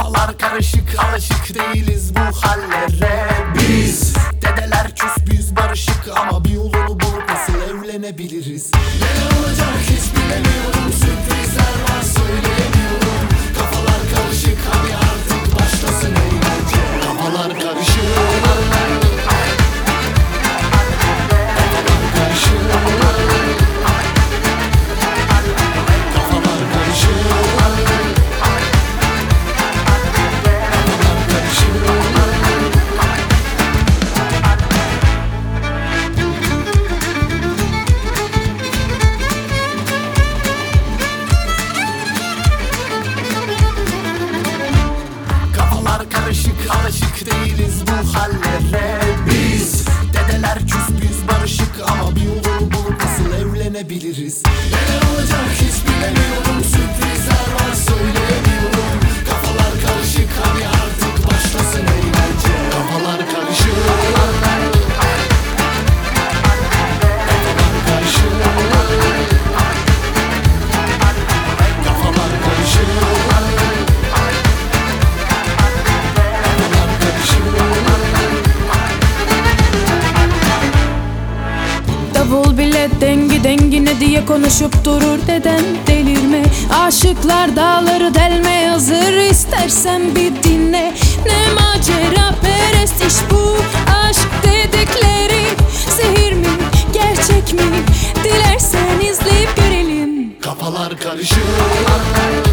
Kafalar karışık, alışık değiliz bu hallere biz. Dedeler küs, biz barışık ama bir yolunu bulup nasıl evlenebiliriz? Neler olacak hiç bilemiyorum, sürprizler var söyleyemiyorum. Kafalar karışık, hadi artık başlasın eğlence. Kafalar karışık, alışık değiliz bu hallere biz. Dedeler küs, biz barışık ama bir yolunu bulup nasıl evlenebiliriz? Neler olacak hiç bilemiyorum, sürprizler var söyleyemiyorum. Kafalar karışık, hadi artık başlasın eğlence. Kafalar karışık, Davul bile dengi dengine diye konuşup durur deden, delirme. Aşıklar dağları delmeye hazır, istersen bir dinle. Ne macera perest iş bu, aşk dedikleri. Sihir mi, gerçek mi, dilersen izleyip görelim. kafalar karışık.